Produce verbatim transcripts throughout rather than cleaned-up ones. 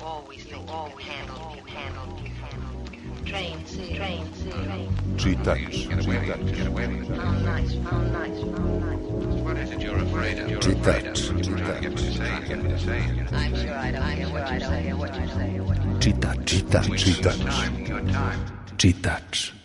Čitač. Čitač. Čitač. Čitač. Čitač. Čitač.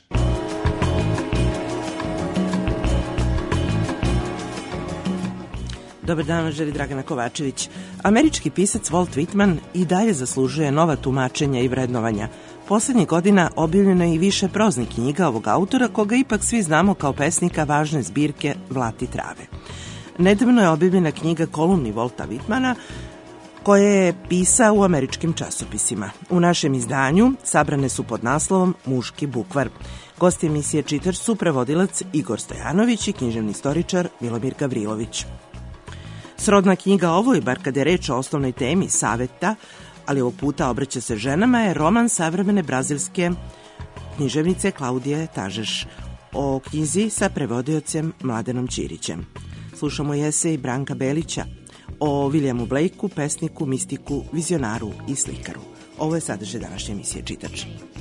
Dobar dan, želi Dragana Kovačević. Američki pisac Walt Whitman i dalje zaslužuje nova tumačenja i vrednovanja. Poslednjih godina objavljeno je i više proznih knjiga ovog autora, koga ipak svi znamo kao pesnika važne zbirke Blati trave. Nedavno je objavljena knjiga Kolumni Walta Whitmana, koje je pisao u američkim časopisima. U našem izdanju sabrane su pod naslovom Muški bukvar. Gosti emisije Čitač su prevodilac Igor Stojanović i književni istoričar Milomir Gavrilović. Srodna knjiga ovoj, bar kada je reč o osnovnoj temi saveta, ali ovog puta obraća se ženama, je roman savremene brazilske književnice Klaudije Tažeš o knjizi sa prevodiocem Mladenom Ćirićem. Slušamo esej Branka Belića o Williamu Blakeu, pesniku, mistiku, vizionaru i slikaru. Ovo je sadržaj današnje emisije Čitač.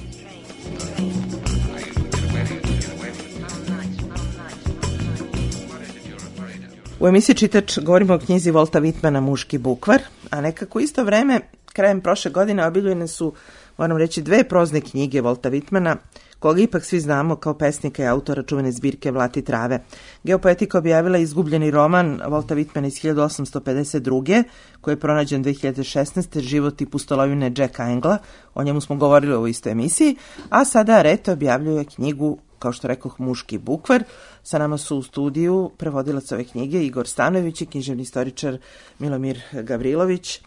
U emisiji Čitač govorimo o knjizi Walta Whitmana Muški bukvar, a nekako isto vreme, krajem prošle godine, objavljene su, moram reći, dve prozne knjige Walta Whitmana, koga ipak svi znamo kao pesnika i autora čuvene zbirke Blati trave. Geopoetika objavila izgubljeni roman Walta Whitmana iz hiljadu osamsto pedeset druge koji je pronađen dve hiljade šesnaeste. Život i pustolovine Jacka Engla, o njemu smo govorili u ovoj istoj emisiji, a sada Arete objavljuje knjigu, kao što rekoh, Muški bukvar. Sa nama su u studiju prevodilac ove knjige Igor Stanojević i književni istoričar Milomir Gavrilović.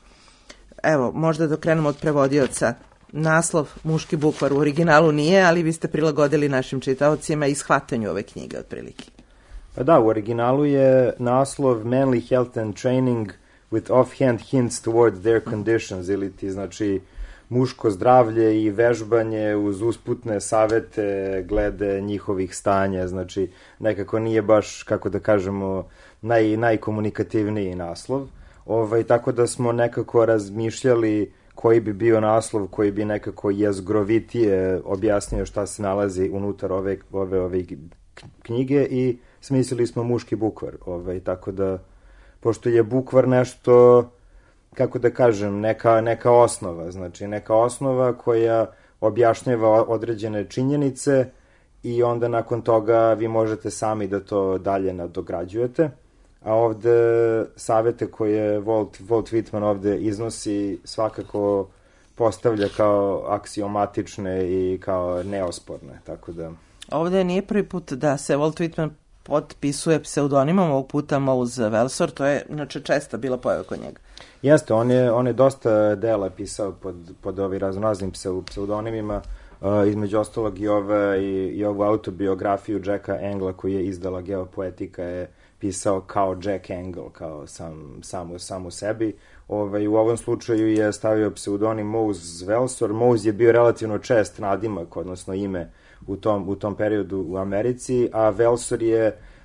Evo, možda da krenemo od prevodioca. Naslov Muški bukvar u originalu nije, ali vi ste prilagodili našim čitaocima i shvatanju ove knjige otprilike. Pa da, u originalu je naslov Manly Health and Training with Offhand Hints Toward Their Conditions, ili ti znači muško zdravlje i vežbanje uz usputne savete glede njihovih stanja, znači nekako nije baš, kako da kažemo, naj, najkomunikativniji naslov. Ovaj, tako da smo nekako razmišljali koji bi bio naslov koji bi nekako jezgrovitije objasnio šta se nalazi unutar ove, ove, ove knjige i smislili smo Muški bukvar. Ovaj, tako da, pošto je bukvar nešto, kako da kažem, neka, neka osnova, znači neka osnova koja objašnjava određene činjenice i onda nakon toga vi možete sami da to dalje nadograđujete. A ovde savete koje Walt, Walt Whitman ovde iznosi svakako postavlja kao aksiomatične i kao neosporne, tako da... Ovde nije prvi put da se Walt Whitman potpisuje pseudonimom, ovog puta Mose Welsor, to je inače česta bila pojava kod njega. Jeste, on je, on je dosta dela pisao pod, pod ovi raznoraznim pseudonimima, uh, između ostalog i, ove, i, i ovu autobiografiju Jacka Engla koju je izdala Geopoetika je pisao kao Jack Engel, kao sam, sam, sam u sebi. Ovaj, u ovom slučaju je stavio pseudonim Mose Welsor. Mose je bio relativno čest nadimak, odnosno ime u tom, u tom periodu u Americi, a Welsor je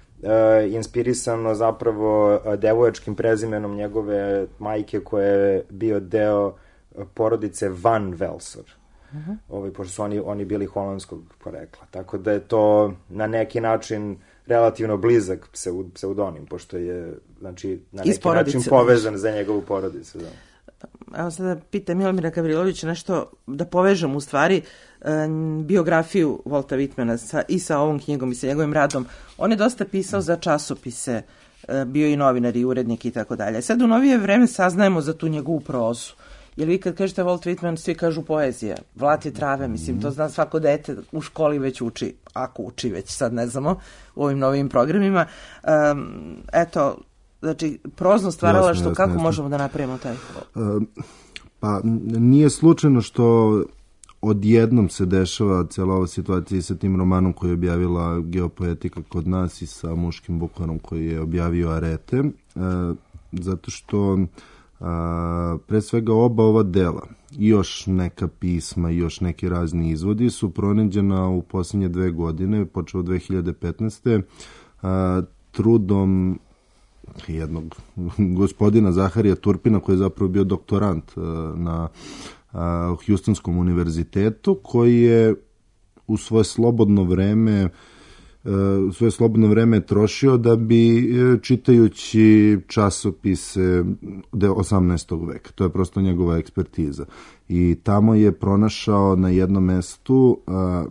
e, inspirisano zapravo devojačkim prezimenom njegove majke koja je bio deo porodice Van Welsor. Uh-huh. Ovaj, pošto su oni, oni bili holandskog porekla. Tako da je to na neki način relativno blizak pseudonim, pošto je, znači, na neki način povezan za njegovu porodicu. Da. Evo sada pitam Milomira Gavrilovića nešto, da povežem u stvari biografiju Walta Whitmana sa, i sa ovom knjigom i sa njegovim radom. On je dosta pisao za časopise, bio i novinar i urednik i tako dalje. Sad u novije vreme saznajemo za tu njegovu prozu. Jer vi kad kažete Walt Whitman, svi kažu poezija, Blati trave, mislim, to zna svako dete u školi već uči, ako uči već, sad ne znamo, u ovim novim programima. Um, eto, znači, prozno stvaralaštvo, jasno, kako jasno. Možemo da napravimo taj? Uh, pa, nije slučajno što odjednom se dešava cijela ova situacija sa tim romanom koji je objavila Geopoetika kod nas i sa Muškim bukvarom koji je objavio Arete, uh, zato što A, pre svega oba ova dela i još neka pisma i još neki razni izvodi su pronađena u posljednje dve godine, počeo dve hiljade petnaeste. A, trudom jednog gospodina Zaharija Turpina koji je zapravo bio doktorant na Houstonskom univerzitetu, koji je u svoje slobodno vreme svoje slobodno vreme trošio da bi čitajući časopise osamnaestog veka. To je prosto njegova ekspertiza. I tamo je pronašao na jednom mestu uh,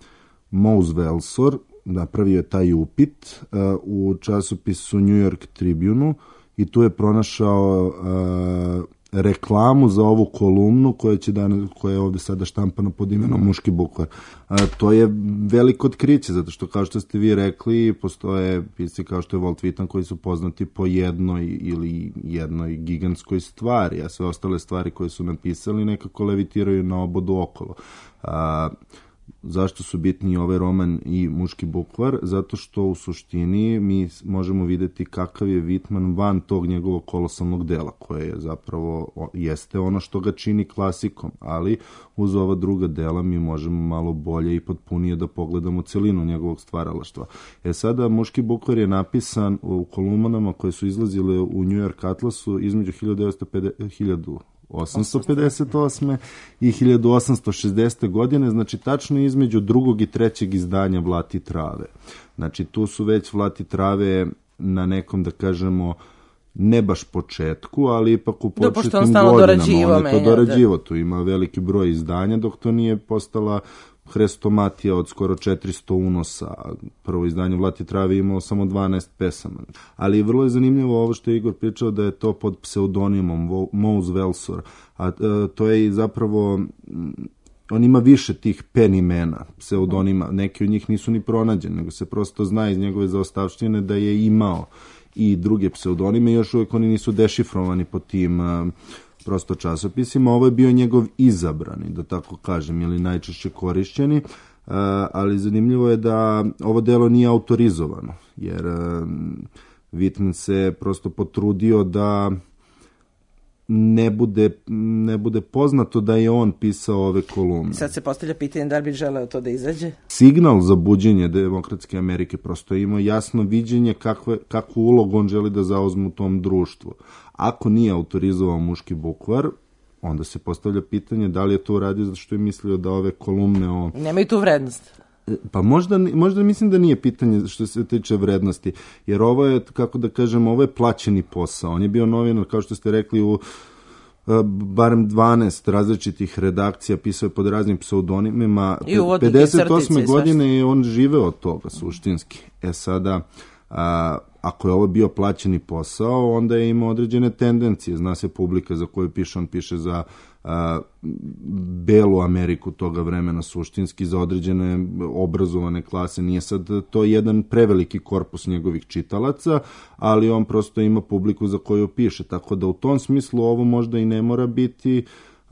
Mose Welsor, napravio je taj upit uh, u časopisu New York Tribune i tu je pronašao uh, reklamu za ovu kolumnu koja će danas, koja je ovde sada štampana pod imenom Muški bukvar. A, to je veliko otkriće, zato što kao što ste vi rekli, postoje pisci kao što je Walt Whitman koji su poznati po jednoj ili jednoj gigantskoj stvari, a sve ostale stvari koje su napisali nekako levitiraju na obodu okolo. A, zašto su bitni ovaj roman i Muški bukvar? Zato što u suštini mi možemo videti kakav je Whitman van tog njegovog kolosalnog dela, koje je zapravo jeste ono što ga čini klasikom, ali uz ova druga dela mi možemo malo bolje i potpunije da pogledamo celinu njegovog stvaralaštva. E sada, Muški bukvar je napisan u kolumnama koje su izlazile u New York Atlasu između hiljadu osamsto pedeset osme i hiljadu osamsto šezdesete godine, znači tačno između drugog i trećeg izdanja Vlati trave. Znači tu su već Vlati trave na nekom, da kažemo, ne baš početku, ali ipak u početnim godinama. On je to dorađivo, tu ima veliki broj izdanja, dok to nije postala Hrestomatija od skoro četiristo unosa. Prvo izdanje Vlati trave imalo samo dvanaest pesama. Ali vrlo je zanimljivo ovo što je Igor pričao da je to pod pseudonimom Mose Welsor. A to je zapravo, on ima više tih pen imena, pseudonima. Neki od njih nisu ni pronađeni, nego se prosto zna iz njegove zaostavštine da je imao i druge pseudonime. Još uvijek oni nisu dešifrovani po tim prosto časopisima. Ovo je bio njegov izabrani, da tako kažem, ili najčešće korišćeni, ali zanimljivo je da ovo delo nije autorizovano, jer Whitman se prosto potrudio da ne bude, ne bude poznato da je on pisao ove kolumne. Sad se postavlja pitanje da li bi želeo to da izađe? Signal za buđenje demokratske Amerike prosto je imao jasno viđenje kakve, kakvu ulogu on želi da zauzme u tom društvu. Ako nije autorizovao Muški bukvar, onda se postavlja pitanje da li je to uradio zato što je mislio da ove kolumne o... Nemaju tu vrednost. Pa možda, možda mislim da nije pitanje što se tiče vrednosti, jer ovo je, kako da kažem, ovo je plaćeni posao. On je bio novinar, kao što ste rekli, u barem dvanaest različitih redakcija, pisao je pod raznim pseudonimima. pedeset osme godine je on živeo od toga, suštinski. E sada, a, ako je ovo bio plaćeni posao, onda je imao određene tendencije. Zna se publika za koju piše, on piše za a, belu Ameriku toga vremena, suštinski, za određene obrazovane klase. Nije sad to jedan preveliki korpus njegovih čitalaca, ali on prosto ima publiku za koju piše. Tako da u tom smislu ovo možda i ne mora biti,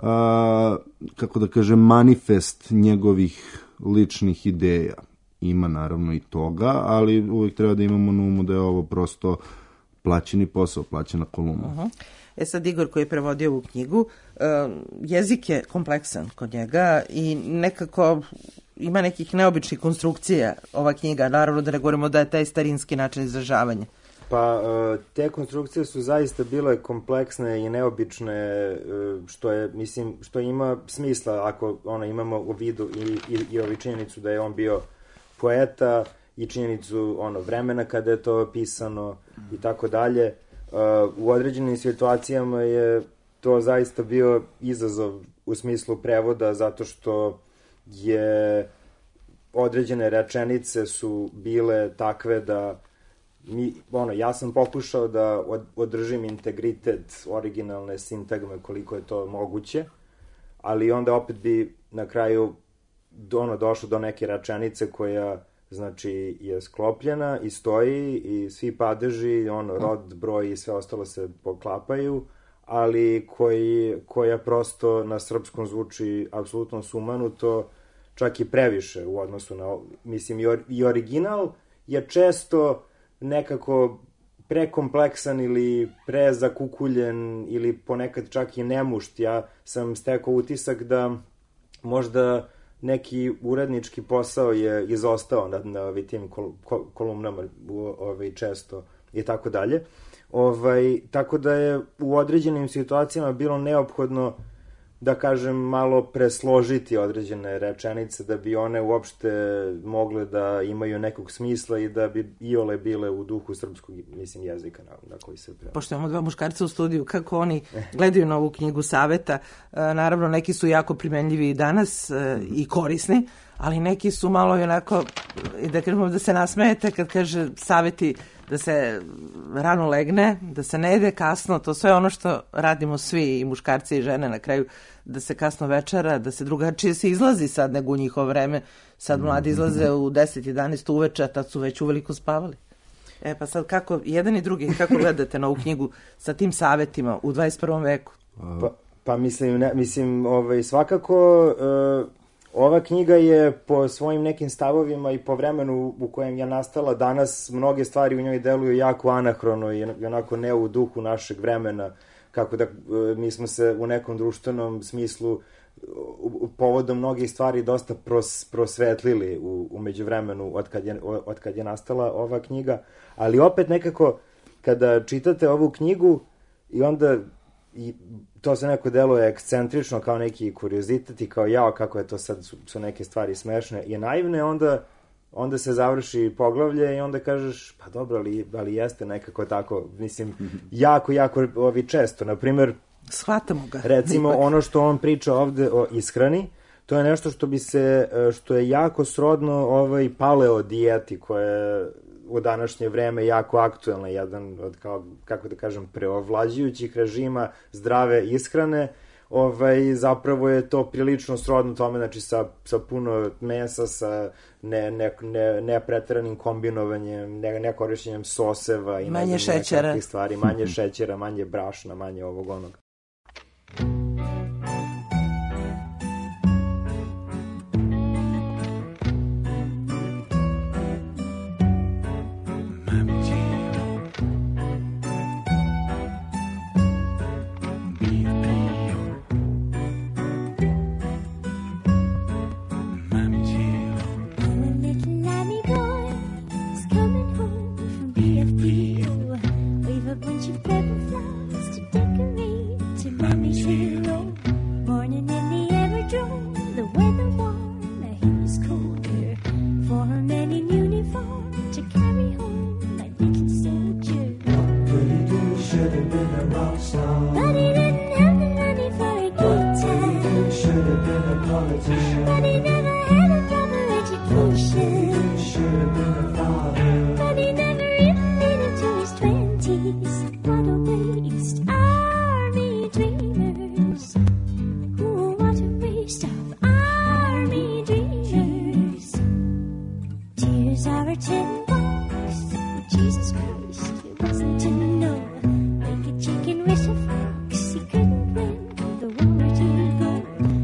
a, kako da kažem, manifest njegovih ličnih ideja. Ima naravno i toga, ali uvijek treba da imamo na umu da je ovo prosto plaćeni posao, plaćena kolumna. Uh-huh. E sad, Igor koji je prevodio ovu knjigu, uh, jezik je kompleksan kod njega i nekako ima nekih neobičnih konstrukcija ova knjiga, naravno da ne govorimo da je taj starinski način izražavanja. Pa te konstrukcije su zaista bile kompleksne i neobične, što je, mislim, što ima smisla ako ono, imamo u vidu i, i, i ovi činjenicu da je on bio poeta i činjenicu ono, vremena kada je to pisano i tako dalje. U određenim situacijama je to zaista bio izazov u smislu prevoda, zato što je određene rečenice su bile takve da mi, ono, ja sam pokušao da održim integritet originalne sintagme koliko je to moguće, ali onda opet bi na kraju ono, došlo do neke rečenice koja, znači, je sklopljena i stoji i svi padeži, ono, rod, broj i sve ostalo se poklapaju, ali koji, koja prosto na srpskom zvuči apsolutno sumanuto, čak i previše u odnosu na, mislim, i, or, i original je često nekako prekompleksan ili prezakukuljen ili ponekad čak i nemušt. Ja sam stekao utisak da možda neki urednički posao je izostao na, na ovim tim kol, kol, kolumnama ovaj, često i tako dalje. Ovaj, tako da je u određenim situacijama bilo neophodno, da kažem, malo presložiti određene rečenice da bi one uopšte mogle da imaju nekog smisla i da bi iole bile u duhu srpskog, mislim, jezika na, na koji se prema. Pošto imamo dva muškarca u studiju, kako oni gledaju na ovu knjigu saveta, naravno neki su jako primenljivi i danas i korisni, ali neki su malo i onako, da kažemo, da se nasmejete kad kaže saveti da se rano legne, da se ne jede kasno, to sve ono što radimo svi, i muškarci i žene na kraju, da se kasno večera, da se drugačije se izlazi sad nego u njihovo vreme. Sad mladi izlaze u deset jedanaest uveče, a tad su već uveliko spavali. E pa sad kako, jedan i drugi, kako gledate na ovu knjigu sa tim savetima u dvadeset prvom veku? Pa, pa mislim, ne, mislim ovaj, svakako... Uh... Ova knjiga je po svojim nekim stavovima i po vremenu u kojem je nastala danas, mnoge stvari u njoj deluju jako anahrono i onako ne u duhu našeg vremena, kako da mi smo se u nekom društvenom smislu povodom mnogih stvari dosta pros, prosvetlili u, u međuvremenu od kad, je, od kad je nastala ova knjiga, ali opet nekako kada čitate ovu knjigu i onda i to se neko deluje ekscentrično kao neki kuriozitet i kao jao kako je to sad su, su neke stvari smešne i naivne, onda, onda se završi poglavlje i onda kažeš pa dobro, ali, ali jeste nekako tako, mislim, jako, jako ovi često, na primer shvatamo ga. Recimo ono što on priča ovde o ishrani, to je nešto što bi se, što je jako srodno ovaj paleo dijeti koja je u današnje vreme jako aktuelna, jedan od, kao, kako da kažem, preovlađujućih režima zdrave ishrane, ovaj, zapravo je to prilično srodno tome, znači sa, sa puno mesa, sa ne, ne, ne, ne preteranim kombinovanjem, ne, ne korišćenjem soseva i manje ne znam, šećera. Stvari, manje šećera, manje brašna, manje ovog onog.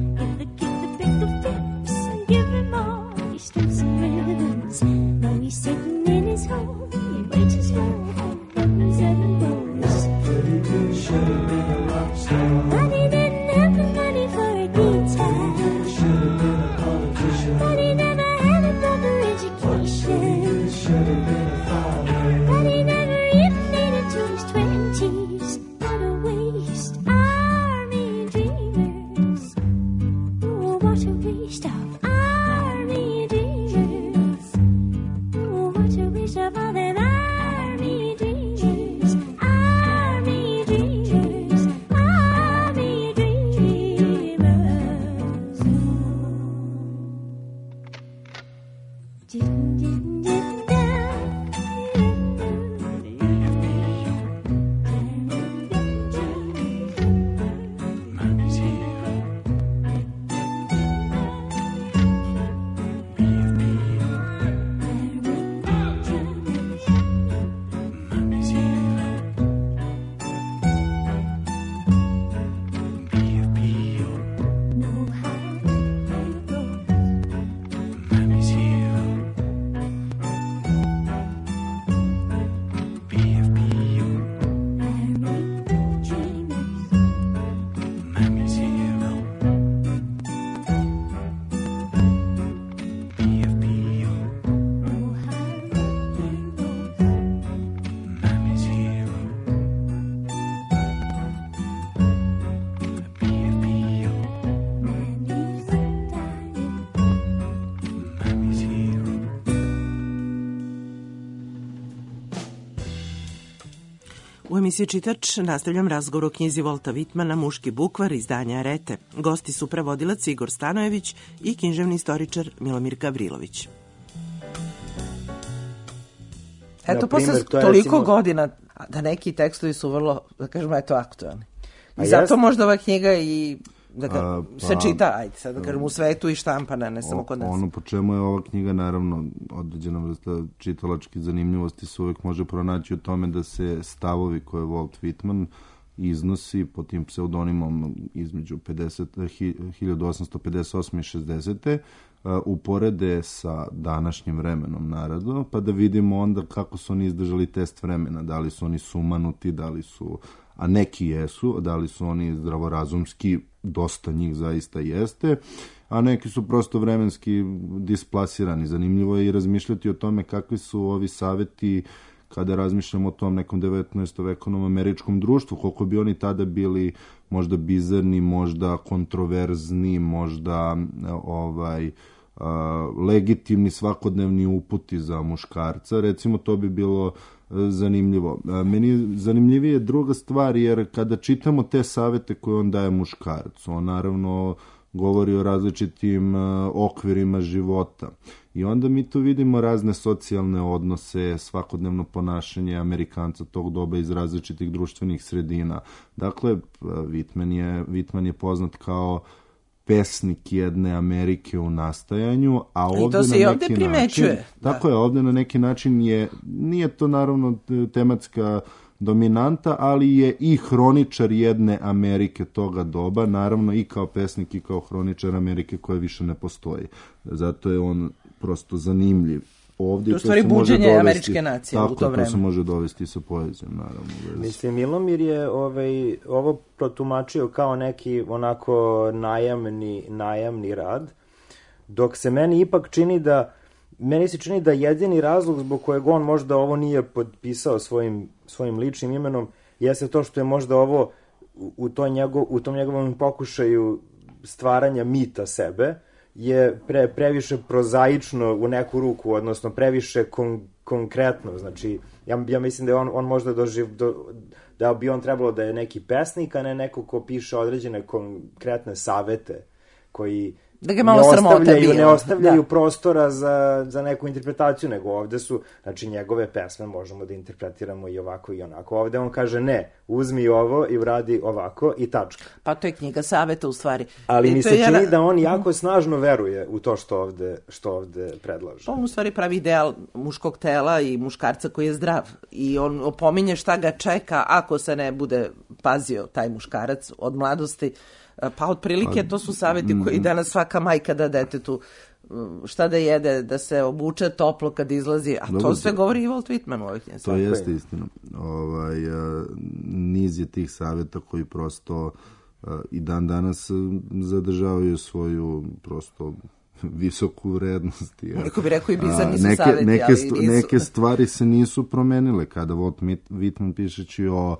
We say U emisiji Čitač nastavljam razgovor o knjizi Volta Whitmana Muški bukvar izdanja Arete. Gosti su prevodilac Igor Stanojević i književni istoričar Milomir Gavrilović. Eto, posle toliko recimo... godina da neki tekstovi su vrlo, da kažemo, eto, aktualni. I A zato jest... možda ova knjiga i da ga, A, pa, se čita, ajde, sad da kažem, u svetu i štampana, ne samo kod nas. Ono po čemu je ova knjiga, naravno, određena vrsta čitalačke zanimljivosti se uvek može pronaći u tome da se stavovi koje Walt Whitman iznosi pod tim pseudonimom između hiljadu osamsto pedeset osme i šezdesete uporede sa današnjim vremenom, naravno, pa da vidimo onda kako su oni izdržali test vremena, da li su oni sumanuti, da li su, a neki jesu, da li su oni zdravorazumski, dosta njih zaista jeste, a neki su prosto vremenski displasirani. Zanimljivo je i razmišljati o tome kakvi su ovi saveti kada razmišljamo o tom nekom devetnaestovekovnom američkom društvu, koliko bi oni tada bili možda bizarni, možda kontroverzni, možda ovaj legitimni svakodnevni uputi za muškarca. Recimo, to bi bilo zanimljivo. Meni zanimljivije je druga stvar, jer kada čitamo te savete koje on daje muškarcu, on naravno govori o različitim okvirima života. I onda mi tu vidimo razne socijalne odnose, svakodnevno ponašanje Amerikanca tog doba iz različitih društvenih sredina. Dakle, Whitman je, Whitman je poznat kao pesnik jedne Amerike u nastajanju, a ovdje I to se i ovdje primećuje. Način, tako je, ovdje na neki način je, nije to naravno tematska dominanta, ali je i hroničar jedne Amerike toga doba, naravno i kao pesnik i kao hroničar Amerike koja više ne postoji. Zato je on prosto zanimljiv. Ovdje to je u stvari buđenje dovesti, američke nacije tako, u to vreme. To se može dovesti sa poezijom, naravno. Mislim, Milomir je ovaj, ovo protumačio kao neki onako najamni, najamni rad, dok se meni ipak čini da meni se čini da jedini razlog zbog kojeg on možda ovo nije potpisao svojim, svojim ličnim imenom jeste to što je možda ovo u, to njegov, u tom njegovom pokušaju stvaranja mita sebe je pre, previše prozaično u neku ruku, odnosno previše kon, konkretno. Znači, ja, ja mislim da je on, on možda doživ, do, da bi on trebalo da je neki pesnik, a ne neko ko piše određene konkretne savete koji da ga malo sramota bio. Ne ostavljaju da. prostora za, za neku interpretaciju, nego ovde su, znači, njegove pesme možemo da interpretiramo i ovako i onako. Ovde on kaže ne, uzmi ovo i uradi ovako i tačka. Pa to je knjiga saveta u stvari. Ali I mi se čini jara... da on jako snažno veruje u to što ovde, što ovde predlaže. On u stvari pravi ideal muškog tela i muškarca koji je zdrav. I on opominje šta ga čeka ako se ne bude pazio taj muškarac od mladosti. Pa otprilike to su savjeti koji danas svaka majka da detetu šta da jede, da se obuče toplo kad izlazi, a to sve govori i Walt Whitman u ovih njesa. To jeste istina. Ovaj, niz je tih savjeta koji prosto i dan danas zadržavaju svoju prosto visoku vrednost. Neko bi rekao i bizarni su savjeti, neke, ali nisu. Neke stvari se nisu promenile. Kada Walt Whitman pišeći o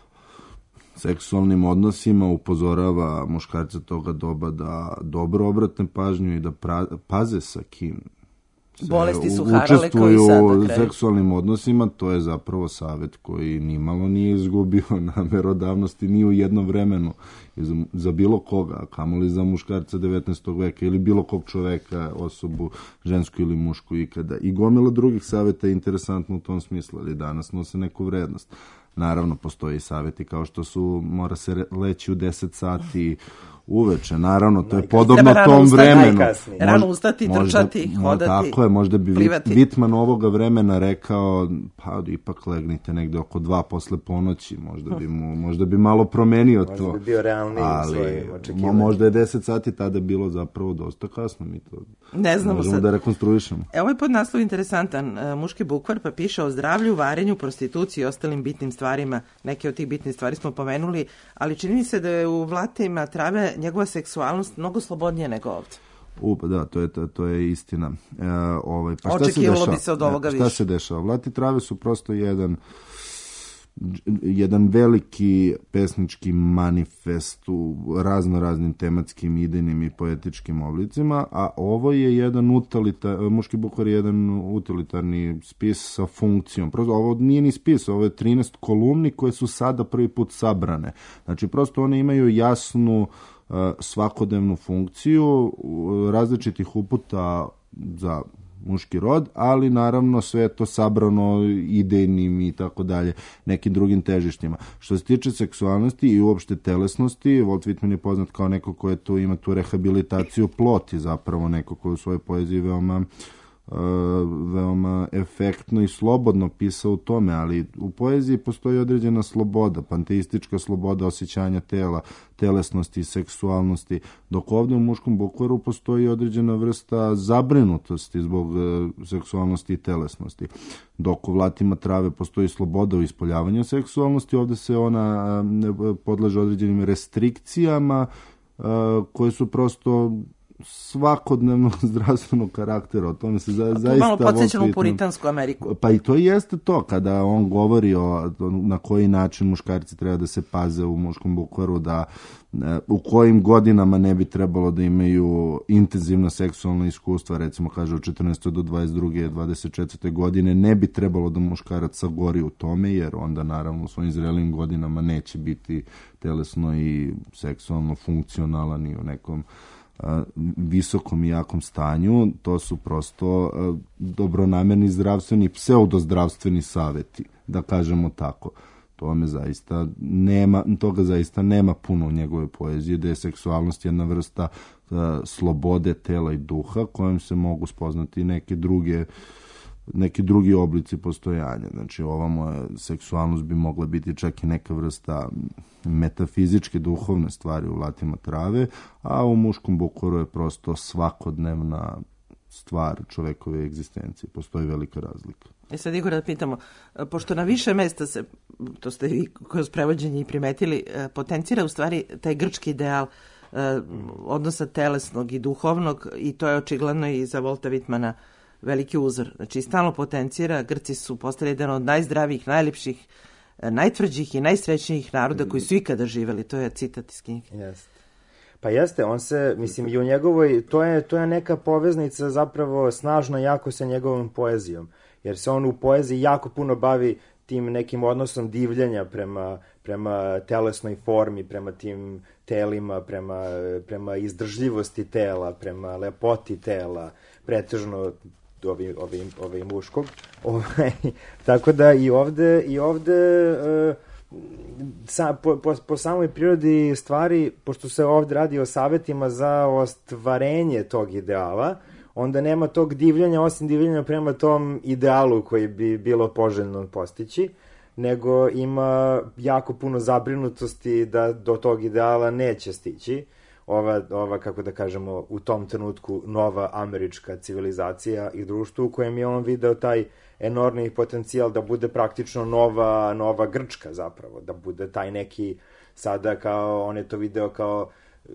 seksualnim odnosima upozorava muškarca toga doba da dobro obratne pažnju i da pra, paze sa kim bolesti su harale koji sad u seksualnim odnosima, to je zapravo savjet koji nimalo nije izgubio na merodavnosti ni u jednom vremenu za, za bilo koga, a kamoli za muškarca devetnaestog veka ili bilo kog čoveka, osobu žensku ili mušku ikada. I gomila drugih savjeta je interesantno u tom smislu, ali danas nose neku vrednost. Naravno, postoje i savjeti kao što su mora se leći u deset sati uveče. Naravno, to je podobno tom vremenu. Rano ustati, trčati, hodati, tako je, možda bi plivati. Whitman ovoga vremena rekao, pa ipak legnite negde oko dva posle ponoći, možda bi, mu, možda bi malo promenio možda to. Možda bi bio realniji u svojim očekivanjima. Možda je deset sati tada bilo zapravo dosta kasno. Mi to ne znamo možemo sad da rekonstruišemo. Evo je podnaslov interesantan. Muški bukvar pa piše o zdravlju, varenju, prostituciji i ostalim bitnim stvarima. Neke od tih bitnih stvari smo pomenuli, ali čini mi se da je u Vlatima trave njegova seksualnost mnogo slobodnija nego ovdje. U, da, to je, to, to je istina. E, ovaj, pa Očekivalo bi se od ovoga e, više. Šta se dešava? Vlati trave su prosto jedan jedan veliki pesnički manifest u razno raznim tematskim, idejnim i poetičkim oblicima, a ovo je jedan utilitar, Muški bukvar je jedan utilitarni spis sa funkcijom. Prosto, ovo nije ni spis, ovo je trinaest kolumni koje su sada prvi put sabrane. Znači, prosto one imaju jasnu uh, svakodnevnu funkciju uh, različitih uputa za muški rod, ali naravno sve je to sabrano idejnim i tako dalje, nekim drugim težištima. Što se tiče seksualnosti i uopšte telesnosti, Walt Whitman je poznat kao neko ko je tu, ima tu rehabilitaciju ploti, zapravo neko ko je u svojoj poeziji veoma Uh, veoma efektno i slobodno pisao u tome, ali u poeziji postoji određena sloboda, panteistička sloboda osjećanja tela, telesnosti i seksualnosti, dok ovdje u Muškom bukvaru postoji određena vrsta zabrinutosti zbog uh, seksualnosti i telesnosti. Dok u Vlatima trave postoji sloboda u ispoljavanju seksualnosti, ovdje se ona uh, podleže određenim restrikcijama uh, koje su prosto svakodnevnog zdravstvenog karaktera. O tome se za, zaista... Malo podsjećamo u Puritansku Ameriku. Pa i to jeste to, kada on govori o na koji način muškarci treba da se paze u Muškom bukvaru, da u kojim godinama ne bi trebalo da imaju intenzivna seksualna iskustva, recimo kaže od četrnaeste do dvadeset druge dvadeset četvrte godine, ne bi trebalo da muškarac sagori u tome, jer onda naravno u svojim zrelim godinama neće biti telesno i seksualno funkcionalan i u nekom visokom i jakom stanju. To su prosto dobronamerni zdravstveni, pseudozdravstveni saveti, da kažemo tako. To me zaista nema, toga zaista nema puno u njegove poezije, da je seksualnost jedna vrsta uh, slobode tela i duha kojom se mogu spoznati neke druge neki drugi oblici postojanja. Znači, ova moja seksualnost bi mogla biti čak i neka vrsta metafizičke, duhovne stvari u Vlatima trave, a u Muškom bukvaru je prosto svakodnevna stvar čovekove egzistencije. Postoji velika razlika. E sad, Igor, da pitamo, pošto na više mesta se, to ste vi kroz prevođenje i primetili, potencira u stvari taj grčki ideal odnosa telesnog i duhovnog, i to je očigledno i za Volta Whitmana veliki uzor. Znači, stalno potencira, Grci su postali jedan od najzdravijih, najljepših, najtvrđih i najsrećnijih naroda koji su ikada živeli. To je citat iz knjige. Jeste. Pa jeste, on se, mislim, i u njegovoj, to je, to je neka poveznica zapravo snažno jako sa njegovom poezijom, jer se on u poeziji jako puno bavi tim nekim odnosom divljenja prema, prema telesnoj formi, prema tim telima, prema, prema izdržljivosti tela, prema lepoti tela, pretežno ovi, ovi, ovi muškog. Ovaj, tako da i ovde, i ovde uh, sa, po, po, po samoj prirodi stvari, pošto se ovde radi o savetima za ostvarenje tog ideala, onda nema tog divljenja, osim divljenja prema tom idealu koji bi bilo poželjno postići, nego ima jako puno zabrinutosti da do tog ideala neće stići. Ova, ova, kako da kažemo, u tom trenutku nova američka civilizacija i društvo u kojem je on video taj enormni potencijal da bude praktično nova, nova Grčka zapravo, da bude taj neki, sada kao, on je to video kao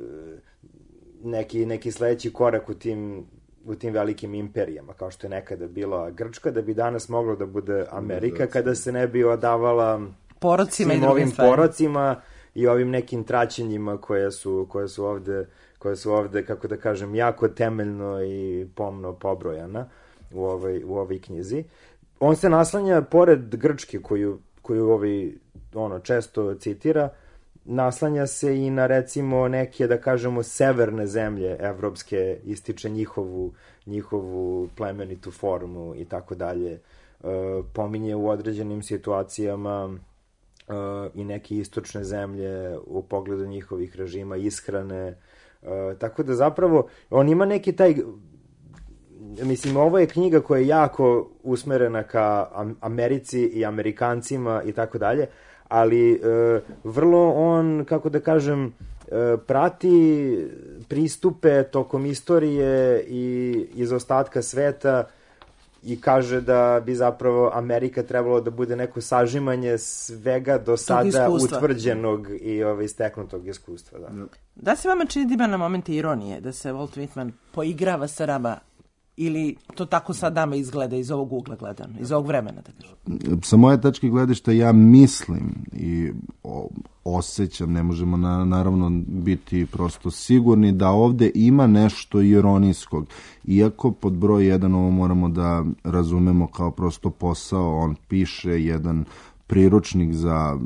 neki, neki sledeći korak u tim, u tim velikim imperijama, kao što je nekada bila Grčka, da bi danas moglo da bude Amerika, kada se ne bi odavala porocima svim ovim porocima i ovim nekim traćenjima koje su, koje su ovde, koje su ovde, kako da kažem, jako temeljno i pomno pobrojana u ovoj, u ovoj knjizi. On se naslanja, pored Grčke, koju, koju ovaj, ono, često citira, naslanja se i na, recimo, neke, da kažemo, severne zemlje evropske, ističe njihovu, njihovu plemenitu formu i tako dalje. Pominje u određenim situacijama uh, i neke istočne zemlje u pogledu njihovih režima ishrane. Uh, tako da zapravo on ima neki taj, mislim, ovo je knjiga koja je jako usmerena ka Americi i Amerikancima i tako dalje, ali uh, vrlo on, kako da kažem, uh, prati pristupe tokom istorije i iz ostatka sveta i kaže da bi zapravo Amerika trebalo da bude neko sažimanje svega do sada utvrđenog i ovaj, steknutog iskustva. Da. Da se vama čini da ima na momente ironije, da se Walt Whitman poigrava sa nama ili to tako sad nama izgleda iz ovog ugla gledano, iz ovog vremena, da kažem? Sa moje tačke gledišta ja mislim i o, osjećam, ne možemo na, naravno biti prosto sigurni da ovde ima nešto ironijskog. Iako pod broj jedan ovo moramo da razumemo kao prosto posao, on piše jedan priručnik za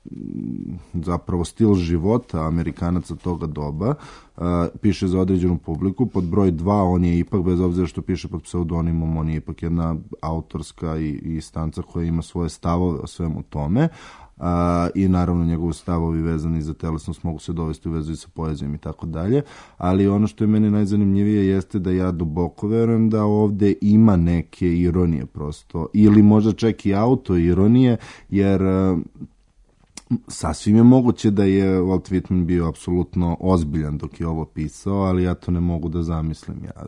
zapravo stil života Amerikanaca toga doba, uh, piše za određenu publiku. Pod broj dva on je ipak, bez obzira što piše pod pseudonimom, on je ipak jedna autorska i, i stanca koja ima svoje stavove o svemu tome. Uh, i naravno njegovi stavovi vezani za telesnost mogu se dovesti u vezu i sa poezijom i tako dalje, ali ono što je meni najzanimljivije jeste da ja duboko verujem da ovde ima neke ironije prosto, ili možda čak i auto-ironije, jer uh, sasvim je moguće da je Walt Whitman bio apsolutno ozbiljan dok je ovo pisao, ali ja to ne mogu da zamislim. Ja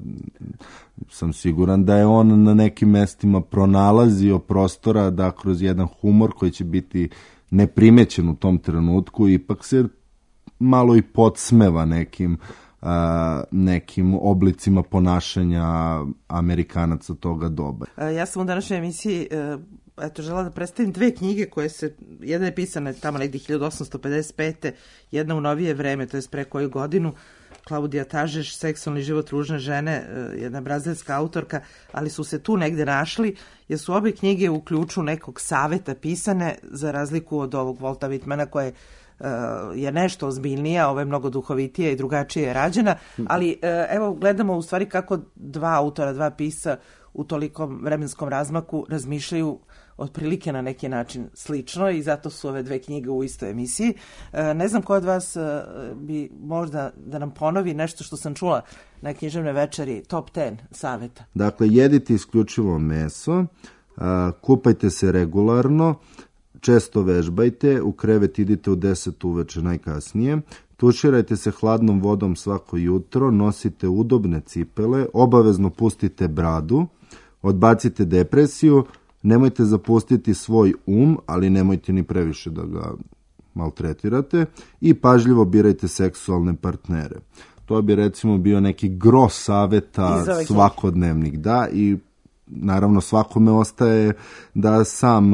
sam siguran da je on na nekim mestima pronalazio prostora da kroz jedan humor koji će biti neprimećen u tom trenutku, ipak se malo i podsmeva nekim Uh, nekim oblicima ponašanja Amerikanaca toga doba. Ja sam u današnjoj emisiji uh, eto, žela da predstavim dve knjige koje se, jedna je pisana tamo negdje hiljadu osamsto pedeset pete jedna u novije vreme, to je pre koju godinu, Klaudija Tažeš, Seksualni život ružne žene, jedna brazilska autorka, ali su se tu negde našli, jer su obe knjige u ključu nekog saveta pisane, za razliku od ovog Volta Whitmana koje je nešto ozbiljnija, ovo je mnogo duhovitija i drugačije je rađena, ali evo gledamo u stvari kako dva autora, dva pisca u tolikom vremenskom razmaku razmišljaju otprilike na neki način slično i zato su ove dve knjige u istoj emisiji. Ne znam ko od vas bi možda da nam ponovi nešto što sam čula na književnoj večeri, top deset saveta. Dakle, jedite isključivo meso, kupajte se regularno, često vežbajte, u krevet idite u deset uveče najkasnije, tuširajte se hladnom vodom svako jutro, nosite udobne cipele, obavezno pustite bradu, odbacite depresiju, nemojte zapustiti svoj um, ali nemojte ni previše da ga maltretirate i pažljivo birajte seksualne partnere. To bi recimo bio neki gro saveta svakodnevnih, da, i naravno svakome ostaje da sam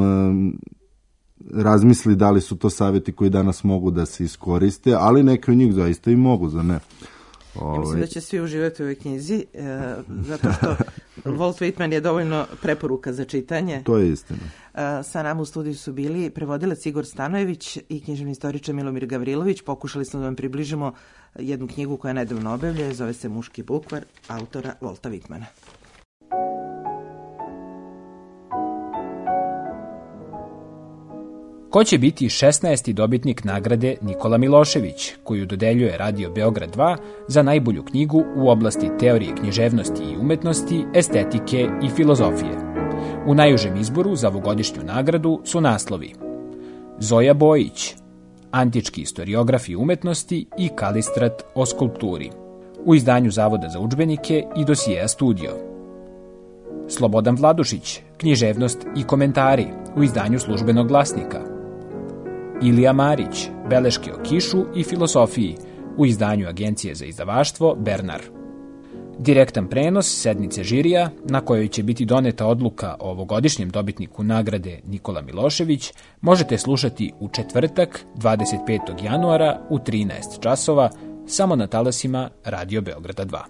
razmisli da li su to savjeti koji danas mogu da se iskoriste, ali neke od njih zaista i mogu, za ne. Ove... Mislim da će svi uživati u ovoj knjizi, e, zato što Walt Whitman je dovoljno preporuka za čitanje. To je istina. E, sa nama u studiju su bili prevodilac Igor Stanojević i književni istoričar Milomir Gavrilović. Pokušali smo da vam približimo jednu knjigu koja je nedavno objavljena, zove se Muški bukvar, autora Volta Whitmana. Ko će biti šesnaesti dobitnik nagrade Nikola Milošević, koju dodeljuje Radio Beograd dva za najbolju knjigu u oblasti teorije književnosti i umetnosti, estetike i filozofije? U najužem izboru za ovogodišnju nagradu su naslovi Zoja Bojić, Antički istoriografi umetnosti i Kalistrat o skulpturi, u izdanju Zavoda za udžbenike i dosijeja Studio. Slobodan Vladušić, Književnost i komentari, u izdanju Službenog glasnika. Ilija Marić, Beleške o kišu i filosofiji, u izdanju Agencije za izdavaštvo Bernar. Direktan prenos sednice žirija, na kojoj će biti doneta odluka o ovogodišnjem dobitniku nagrade Nikola Milošević, možete slušati u četvrtak, dvadeset petog januara u trinaest časova, samo na talasima Radio Beograda dva.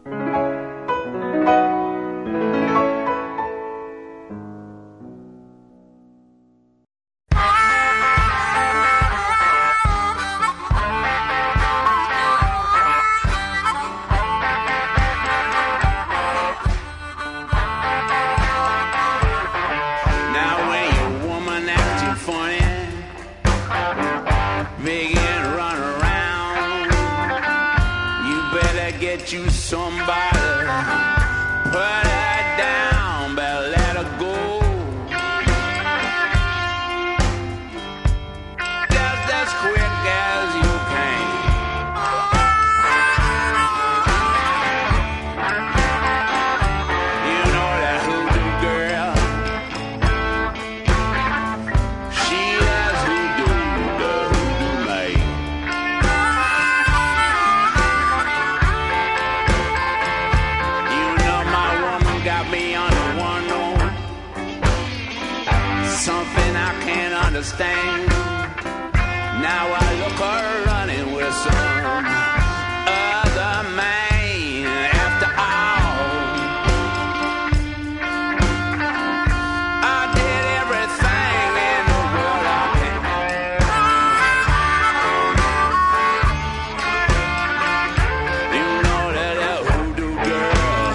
Got can't understand. Now I look her running with some other man. After all, I did everything in the world I can. You know that that hoodoo girl,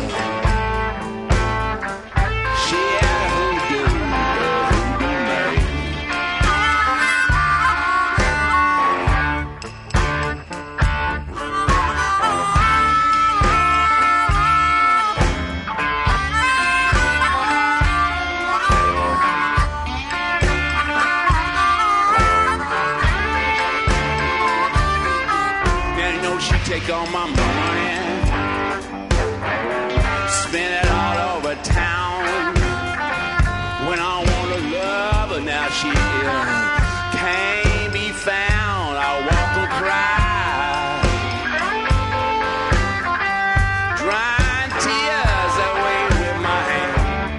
she had a hoodoo, a hoodoo man. Take all my money, spend it all over town. When I want to love her, now she can't be found. I walk and cry, drying tears away with my hand.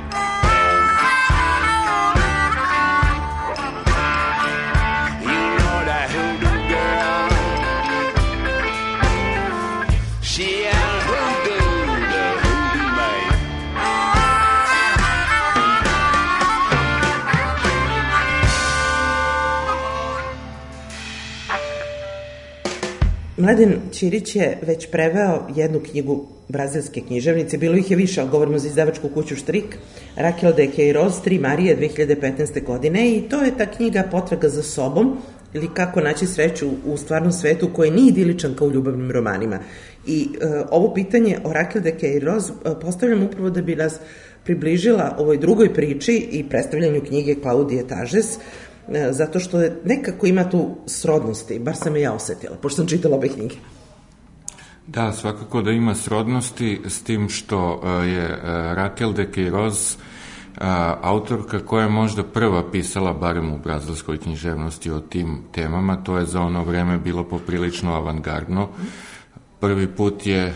You know that hoodoo girl, she and hoodoo, the hoodoo man. Mladen Ćirić je već preveo jednu knjigu brazilske književnice, bilo ih je više, ali govorimo za izdavačku kuću Štrik, Raquel de Queiroz, Tri Marije, dve hiljade petnaeste. godine, i to je ta knjiga Potraga za sobom, ili kako naći sreću u stvarnom svetu koji nije idiličan kao u ljubavnim romanima. I e, ovo pitanje o Raquel de Queiroz e, postavljam upravo da bi nas približila ovoj drugoj priči i predstavljanju knjige Klaudije Tažes, e, zato što je nekako ima tu srodnosti, bar sam je ja osetila, pošto sam čitala obe knjige. Da, svakako da ima srodnosti, s tim što je Raquel de Queiroz autorka koja je možda prva pisala, barem u brazilskoj književnosti, o tim temama. To je za ono vreme bilo poprilično avangardno. Prvi put je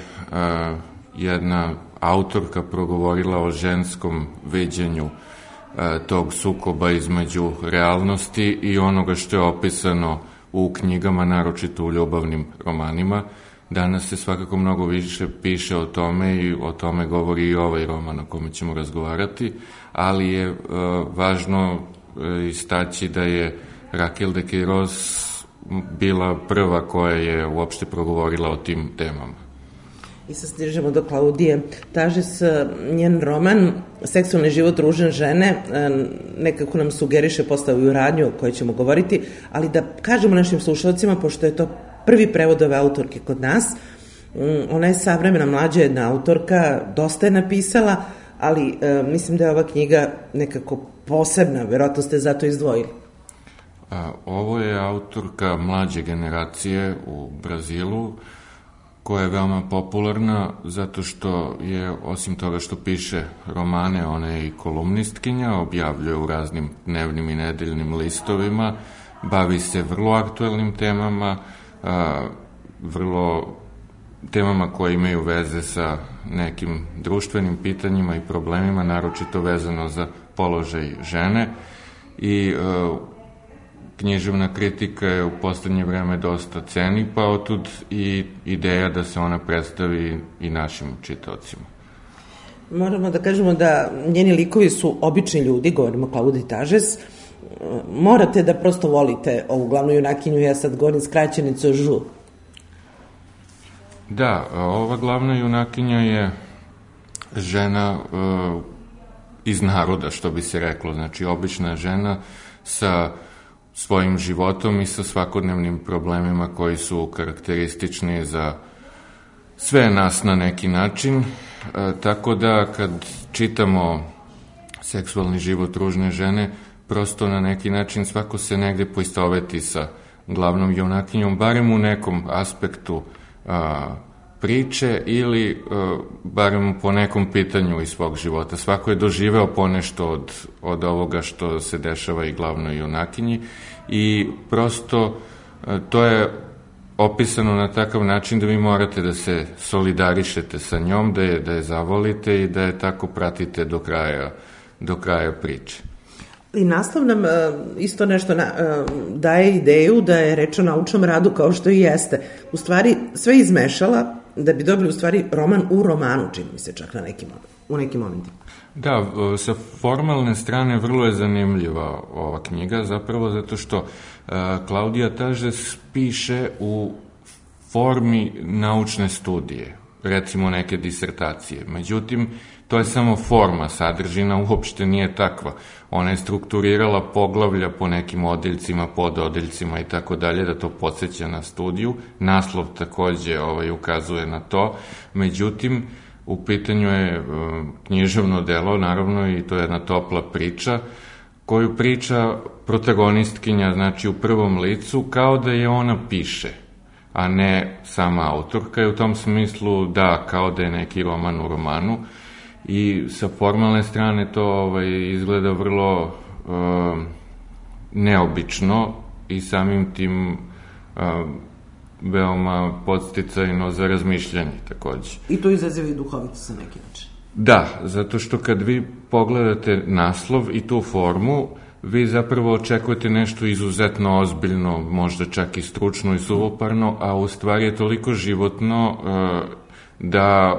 jedna autorka progovorila o ženskom viđenju tog sukoba između realnosti i onoga što je opisano u knjigama, naročito u ljubavnim romanima. Danas se svakako mnogo više piše o tome i o tome govori i ovaj roman o kome ćemo razgovarati, ali je uh, važno uh, istaći da je Raquel de Queiroz bila prva koja je uopšte progovorila o tim temama. I sad stižemo do Klaudije Tažes, njen roman Seksualni život ružne žene nekako nam sugeriše postavu i radnju o kojoj ćemo govoriti, ali da kažemo našim slušalcima, pošto je to prvi prevod ove autorke kod nas, ona je savremena, mlađa jedna autorka, dosta je napisala, ali e, mislim da je ova knjiga nekako posebna, verovatno ste zato izdvojili. A, ovo je autorka mlađe generacije u Brazilu, koja je veoma popularna zato što je, osim toga što piše romane, ona je i kolumnistkinja, objavljuje u raznim dnevnim i nedeljnim listovima, bavi se vrlo aktuelnim temama, a, vrlo temama koje imaju veze sa nekim društvenim pitanjima i problemima, naročito vezano za položaj žene, i a, književna kritika je u poslednje vreme dosta ceni, pa otud i ideja da se ona predstavi i našim čitaocima. Moramo da kažemo da njeni likovi su obični ljudi, govorimo o Klaudiji Tažes. Morate da prosto volite ovu glavnu junakinju, ja sad govorim skraćenicu Žu. Da, ova glavna junakinja je žena uh, iz naroda, što bi se reklo, znači obična žena sa svojim životom i sa svakodnevnim problemima koji su karakteristični za sve nas na neki način, e, tako da kad čitamo Seksualni život ružne žene, prosto na neki način svako se negde poistoveti sa glavnom junakinjom, barem u nekom aspektu a, priče ili a, barem po nekom pitanju iz svog života. Svako je doživeo ponešto od, od ovoga što se dešava i glavnoj junakinji i prosto a, to je opisano na takav način da vi morate da se solidarišete sa njom, da je, da je zavolite i da je tako pratite do kraja, do kraja priče. I naslov nam uh, isto nešto na, uh, daje ideju da je reč o naučnom radu kao što i jeste. U stvari sve izmešala da bi dobili u stvari roman u romanu, čini mi se čak na nekim, u nekim momentima. Da, sa formalne strane vrlo je zanimljiva ova knjiga, zapravo zato što uh, Klaudija Tažes piše u formi naučne studije, recimo neke disertacije. Međutim, to je samo forma, sadržina uopšte nije takva. Ona je strukturirala poglavlja po nekim odeljcima, pododeljcima i tako dalje, da to podsjeća na studiju. Naslov takođe ovaj, ukazuje na to. Međutim, u pitanju je književno delo, naravno, i to je jedna topla priča, koju priča protagonistkinja, znači u prvom licu, kao da je ona piše, a ne sama autorka, i u tom smislu da, kao da je neki roman u romanu, i sa formalne strane to ovaj, izgleda vrlo uh, neobično i samim tim uh, veoma podsticajno za razmišljanje takođe. I to izaziva i duhovitost na neki način. Da, zato što kad vi pogledate naslov i tu formu, vi zapravo očekujete nešto izuzetno ozbiljno, možda čak i stručno i suvoparno, a u stvari je toliko životno uh, da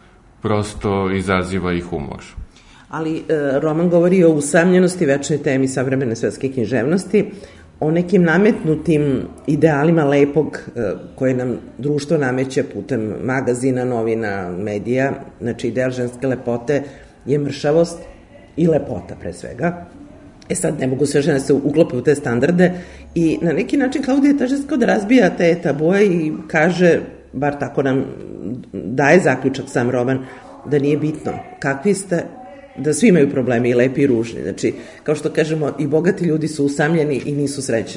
prosto izaziva i humor. Ali e, roman govori o usamljenosti, večnoj temi savremene svetske književnosti, o nekim nametnutim idealima lepog e, koje nam društvo nameće putem magazina, novina, medija. Znači, ideal ženske lepote je mršavost i lepota pre svega. E sad, ne mogu sve žene se uklope u te standarde i na neki način Klaudija Tažes kao da razbija te tabue i kaže, bar tako nam daje zaključak sam roman, da nije bitno kakvi ste, da svi imaju probleme, i lepi i ružni. Znači, kao što kažemo, i bogati ljudi su usamljeni i nisu srećni.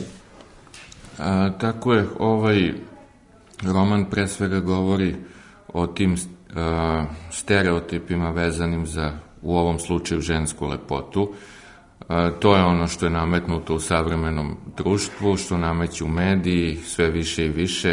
A, tako je, ovaj roman pre svega govori o tim a, stereotipima vezanim za, u ovom slučaju, žensku lepotu. A, to je ono što je nametnuto u savremenom društvu, što nameću mediji sve više i više,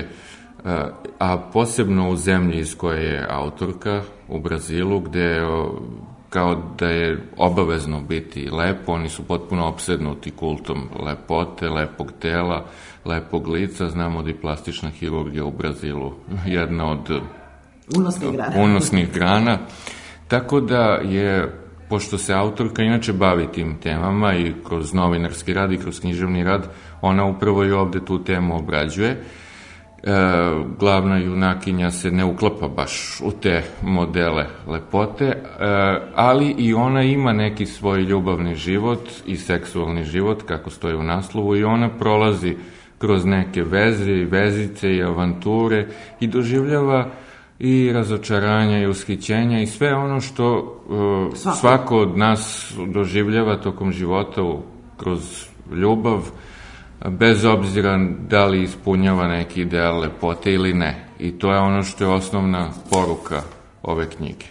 a posebno u zemlji iz koje je autorka, u Brazilu, gde kao da je obavezno biti lepo, oni su potpuno opsednuti kultom lepote, lepog tela, lepog lica. Znamo da je plastična hirurgija u Brazilu jedna od unosnih grana. unosnih grana. Tako da je, pošto se autorka inače bavi tim temama i kroz novinarski rad i kroz književni rad, ona upravo i ovde tu temu obrađuje. E, glavna junakinja se ne uklapa baš u te modele lepote, e, ali i ona ima neki svoj ljubavni život i seksualni život, kako stoji u naslovu, i ona prolazi kroz neke veze i vezice i avanture i doživljava i razočaranja i ushićenja i sve ono što e, svako. svako od nas doživljava tokom života u, kroz ljubav, bez obzira da li ispunjava neki ideal lepote ili ne. I to je ono što je osnovna poruka ove knjige.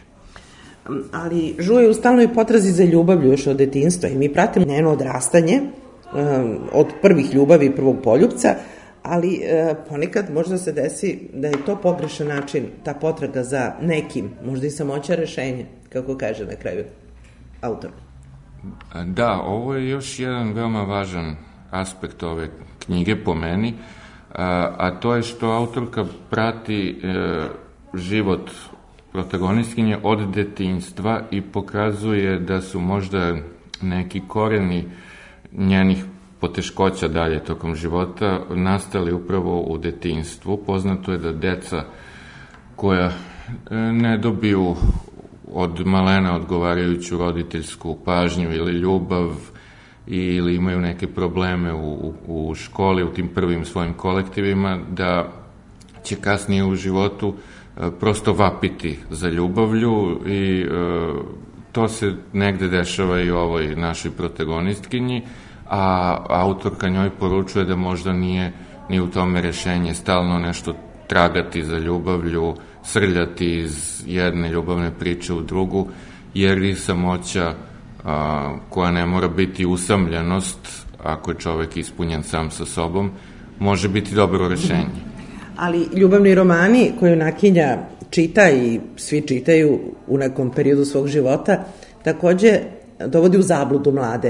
Ali Žu je u stalnoj potrazi za ljubavlju još od detinjstva i mi pratimo njeno odrastanje um, od prvih ljubavi i prvog poljupca, ali uh, ponekad možda se desi da je to pogrešan način, ta potraga za nekim, možda i samoća rešenje, kako kaže na kraju autor. Da, ovo je još jedan veoma važan aspekt ove knjige po meni, a, a to je što autorka prati e, život protagonistkinje od detinjstva i pokazuje da su možda neki koreni njenih poteškoća dalje tokom života nastali upravo u detinjstvu. Poznato je da deca koja e, ne dobiju od malena odgovarajuću roditeljsku pažnju ili ljubav ili imaju neke probleme u, u školi, u tim prvim svojim kolektivima, da će kasnije u životu e, prosto vapiti za ljubavlju i e, to se negde dešava i ovoj našoj protagonistkinji, a autorka njoj poručuje da možda nije ni u tome rešenje stalno nešto tragati za ljubavlju, srljati iz jedne ljubavne priče u drugu, jer i samoća a, koja ne mora biti usamljenost, ako je čovek ispunjen sam sa sobom, može biti dobro rešenje. Ali ljubavni romani koju Nakinja čita i svi čitaju u nekom periodu svog života, takođe dovodi u zabludu mlade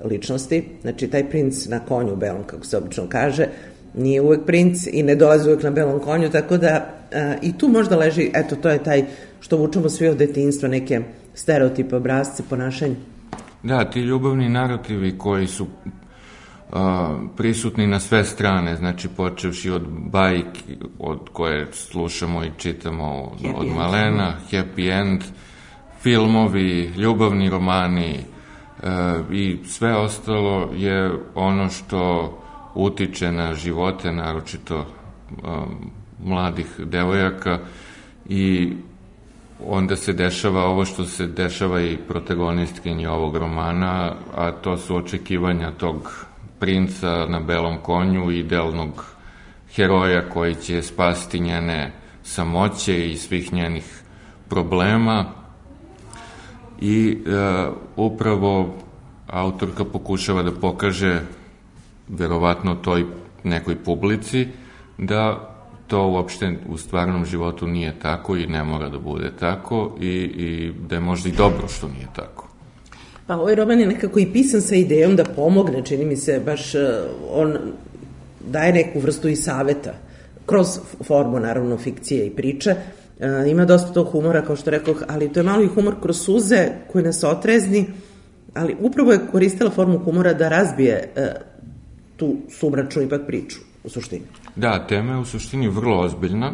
ličnosti. Znači, taj princ na konju belom, kako se obično kaže, nije uvek princ i ne dolazi uvek na belom konju, tako da a, i tu možda leži, eto, to je taj što vučemo svi od detinjstva, neke stereotipe, obrazce, ponašanje. Da, ti ljubavni narativi koji su uh, prisutni na sve strane, znači počevši od bajki od koje slušamo i čitamo od, od malena, happy end, filmovi, ljubavni romani uh, i sve ostalo je ono što utiče na živote, naročito um, mladih devojaka, i onda se dešava ovo što se dešava i protagonistkinji ovog romana, a to su očekivanja tog princa na belom konju, idealnog heroja koji će spasti njene samoće i svih njenih problema. I e, upravo autorka pokušava da pokaže, verovatno toj nekoj publici, da to uopšte u stvarnom životu nije tako i ne mora da bude tako i, i da je možda i dobro što nije tako. Pa ovaj roman je nekako i pisan sa idejom da pomogne, čini mi se, baš on daje neku vrstu i saveta, kroz formu, naravno, fikcije i priče. E, ima dosta tog humora, kao što rekoh, ali to je malo i humor kroz suze koji nas otrezni, ali upravo je koristila formu humora da razbije e, tu sumračnu ipak priču, u suštini. Da, tema je u suštini vrlo ozbiljna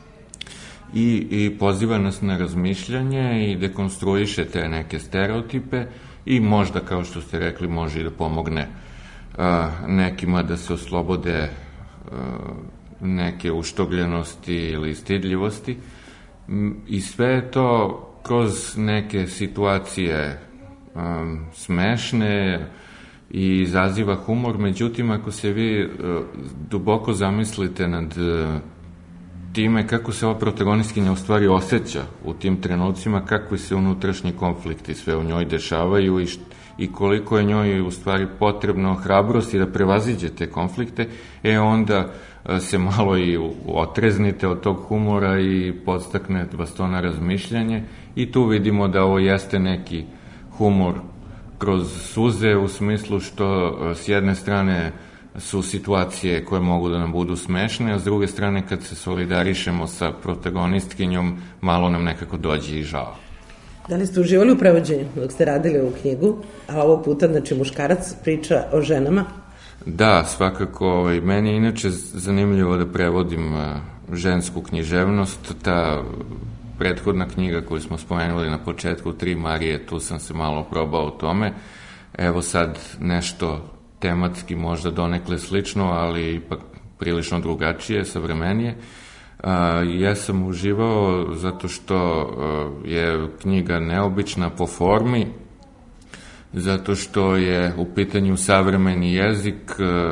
i, i poziva nas na razmišljanje i dekonstruiše te neke stereotipe i možda, kao što ste rekli, može i da pomogne a, nekima da se oslobode a, neke uštogljenosti ili stidljivosti. I sve je to kroz neke situacije a, smešne i izaziva humor, međutim, ako se vi uh, duboko zamislite nad uh, time kako se ova protagonistkinja u stvari osjeća u tim trenucima, kakvi se unutrašnji konflikti sve u njoj dešavaju i, i koliko je njoj u stvari potrebno hrabrosti da prevaziđe te konflikte, e onda uh, se malo i otreznite od tog humora i podstakne vas to na razmišljanje i tu vidimo da ovo jeste neki humor kroz suze, u smislu što s jedne strane su situacije koje mogu da nam budu smešne, a s druge strane kad se solidarišemo sa protagonistkinjom, malo nam nekako dođe i žao. Da li ste uživali u prevođenju dok ste radili ovu knjigu, a ovog puta, znači, muškarac priča o ženama? Da, svakako. Ovaj, meni je inače zanimljivo da prevodim žensku književnost, ta prethodna knjiga koju smo spomenuli na početku, Tri Marije, tu sam se malo probao u tome. Evo sad nešto tematski možda donekle slično, ali ipak prilično drugačije, savremenije. Ja sam uživao zato što je knjiga neobična po formi, zato što je u pitanju savremeni jezik,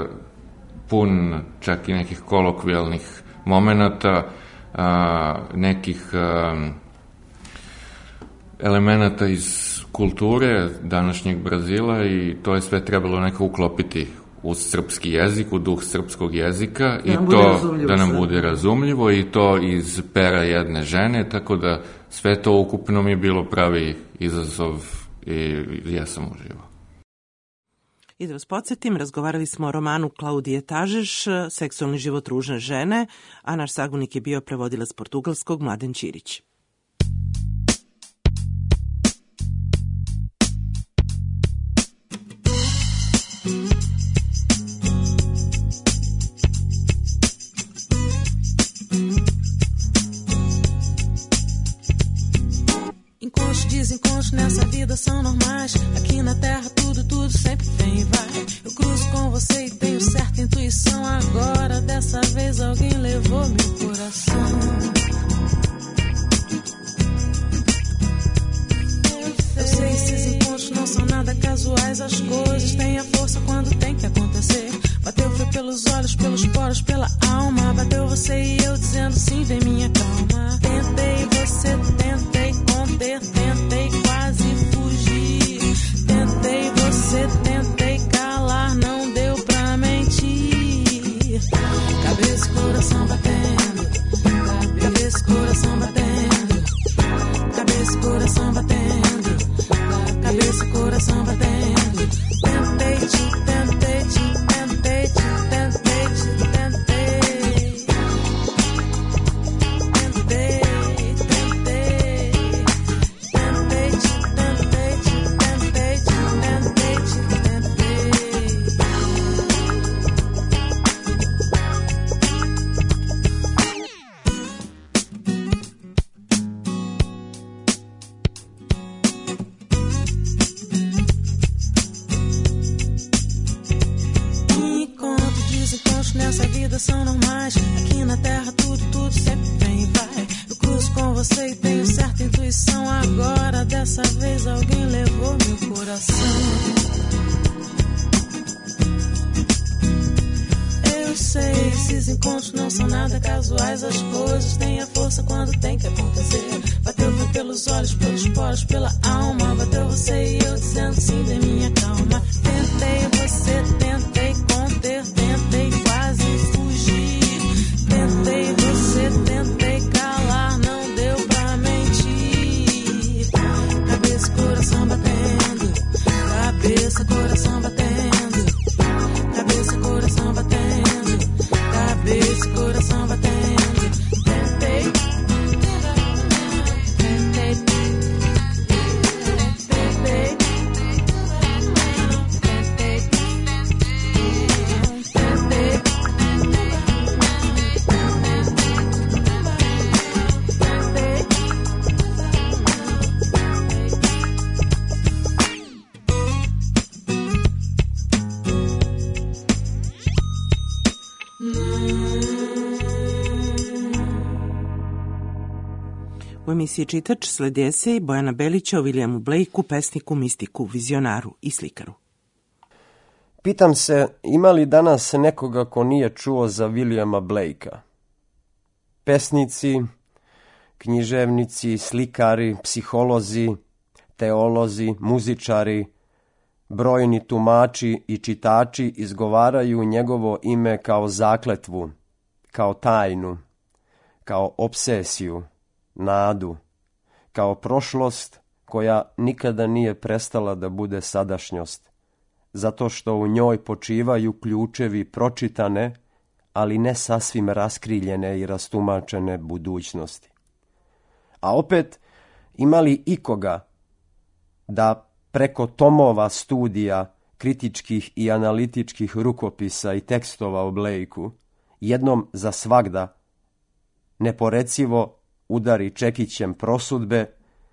pun čak i nekih kolokvijalnih momenata, A, nekih a, elemenata iz kulture današnjeg Brazila i to je sve trebalo nekako uklopiti u srpski jezik, u duh srpskog jezika i to da nam bude razumljivo i to iz pera jedne žene, tako da sve to ukupno mi je bilo pravi izazov i ja sam uživao. I da vas podsjetim, razgovarali smo o romanu Klaudije Tažeš, Seksualni život ružne žene, a naš sagovornik je bio prevodilac portugalskog Mladen Ćirić. Encontros, desencontros nessa vida são normais. Aqui na terra tudo, tudo sempre vem e vai. Eu cruzo com você e tenho certa intuição. Agora, dessa vez, alguém levou meu coração. Eu sei, esses encontros não são nada casuais. As coisas têm a força quando tem que acontecer. Bateu foi pelos olhos, pelos poros, pela alma. Bateu você e eu dizendo sim, vem minha calma. Tentei, você tentei conter, tentei quase fugir. Tentei, você tentei calar, não deu pra mentir. Cabeça e coração batendo, cabeça e coração batendo, cabeça e coração batendo, cabeça e coração batendo. vida são normais. Aqui na terra tudo, tudo sempre vem e vai. Eu cruzo com você e tenho certa intuição. Agora, dessa vez, alguém levou meu coração. Eu sei, esses encontros não são nada casuais. As coisas têm a força quando tem que acontecer. Bateu foi pelos olhos, pelos poros, pela alma. Bateu você e eu dizendo sim, vem minha calma. Tentei você, tentei conter, tentei quase fugir. Tentei você, tentei calar, não deu pra mentir. Cabeça, coração batendo, cabeça, coração batendo, cabeça, coração batendo, cabeça, coração batendo. Tentei, tentei, tentei, U emisiji Čitač sledi esej Bojana Belića o Williamu Blakeu, pesniku, mistiku, vizionaru i slikaru. Pitam se, ima li danas nekoga ko nije čuo za Williama Blakea? Pesnici, književnici, slikari, psiholozi, teolozi, muzičari, brojni tumači i čitači izgovaraju njegovo ime kao zakletvu, kao tajnu, kao obsesiju, nadu, kao prošlost koja nikada nije prestala da bude sadašnjost, zato što u njoj počivaju ključevi pročitane, ali ne sasvim raskriljene i rastumačene budućnosti. A opet, ima li ikoga da preko tomova studija, kritičkih i analitičkih rukopisa i tekstova o Blakeu, jednom za svagda neporecivo udari čekićem prosudbe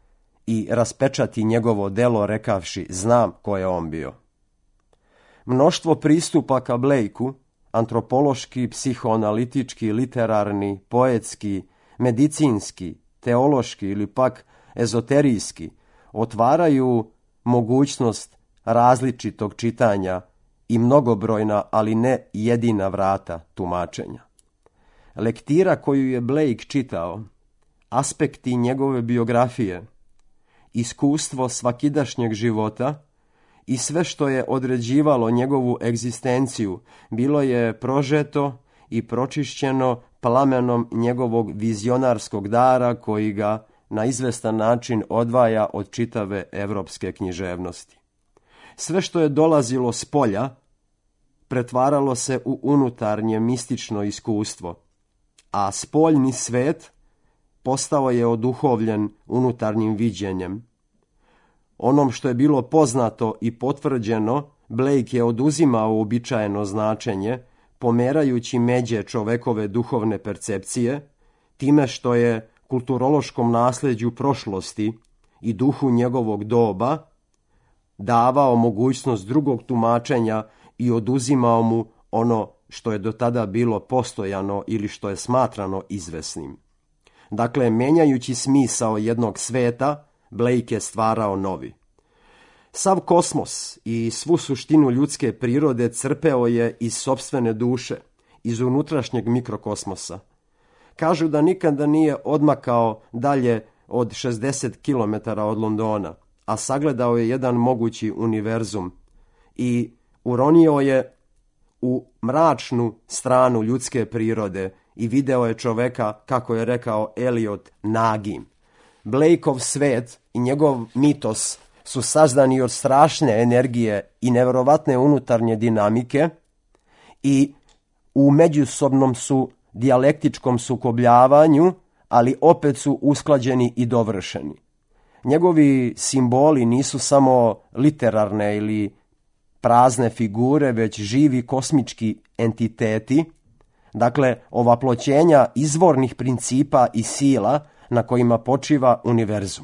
i raspečati njegovo delo rekavši znam ko je on bio. Mnoštvo pristupa ka Blakeu, antropološki, psihoanalitički, literarni, poetski, medicinski, teološki ili pak ezoterijski, otvaraju mogućnost različitog čitanja i mnogobrojna, ali ne jedina vrata tumačenja. Lektira koju je Blake čitao, aspekti njegove biografije, iskustvo svakidašnjeg života i sve što je određivalo njegovu egzistenciju bilo je prožeto i pročišćeno plamenom njegovog vizionarskog dara koji ga na izvestan način odvaja od čitave evropske književnosti. Sve što je dolazilo s polja pretvaralo se u unutarnje mistično iskustvo, a spoljni svet postao je oduhovljen unutarnjim viđenjem. Onom što je bilo poznato i potvrđeno, Blake je oduzimao uobičajeno značenje, pomerajući međe čovekove duhovne percepcije, time što je kulturološkom nasljeđu prošlosti i duhu njegovog doba davao mogućnost drugog tumačenja i oduzimao mu ono što je do tada bilo postojano ili što je smatrano izvesnim. Dakle, menjajući smisao jednog sveta, Blake je stvarao novi. Sav kosmos i svu suštinu ljudske prirode crpeo je iz sopstvene duše, iz unutrašnjeg mikrokosmosa. Kažu da nikada nije odmakao dalje od šezdeset kilometara od Londona, a sagledao je jedan mogući univerzum i uronio je u mračnu stranu ljudske prirode i video je čoveka, kako je rekao Eliot, nagim. Blakeov svet i njegov mitos su sazdani od strašne energije i neverovatne unutarnje dinamike i u međusobnom su dijalektičkom sukobljavanju, ali opet su usklađeni i dovršeni. Njegovi simboli nisu samo literarne ili prazne figure, već živi kosmički entiteti, dakle ovaploćenja izvornih principa i sila na kojima počiva univerzum.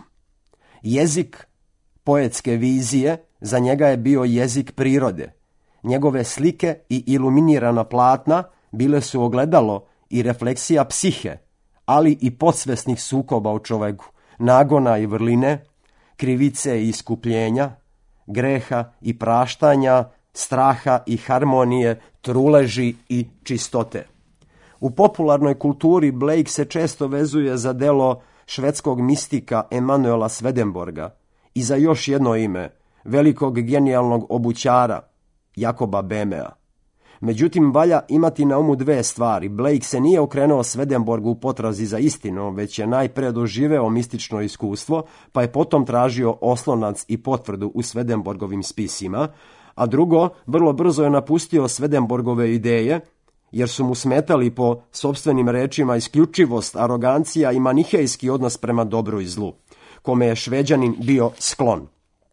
Jezik poetske vizije za njega je bio jezik prirode. Njegove slike i iluminirana platna bile su ogledalo i refleksija psihe, ali i podsvesnih sukoba u čoveku, nagona i vrline, krivice i iskupljenja, greha i praštanja, straha i harmonije, truleži i čistote. U popularnoj kulturi Blake se često vezuje za delo švedskog mistika Emanuela Swedenborga i za još jedno ime, velikog genijalnog obućara, Jakoba Böhmea. Međutim, valja imati na umu dve stvari. Blake se nije okrenuo Swedenborgu u potrazi za istinom, već je najpre doživeo mistično iskustvo, pa je potom tražio oslonac i potvrdu u Swedenborgovim spisima, a drugo, vrlo brzo je napustio Swedenborgove ideje, jer su mu smetali po sopstvenim rečima isključivost, arogancija i manihejski odnos prema dobru i zlu, kome je Šveđanin bio sklon.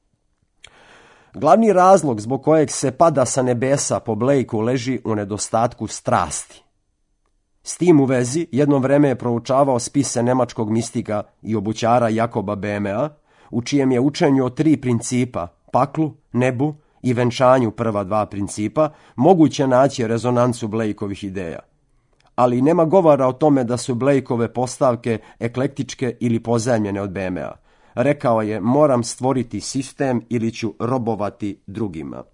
Glavni razlog zbog kojeg se pada sa nebesa po Blakeu leži u nedostatku strasti. S tim u vezi jedno vreme je proučavao spise nemačkog mistika i obućara Jakoba Böhmea, u čijem je učenju o tri principa, paklu, nebu i venčanju prva dva principa, moguće naći rezonancu Blakeovih ideja. Ali nema govora o tome da su Blakeove postavke eklektičke ili pozajmljene od Böhmea. Rekao je, moram stvoriti sistem ili ću robovati drugima.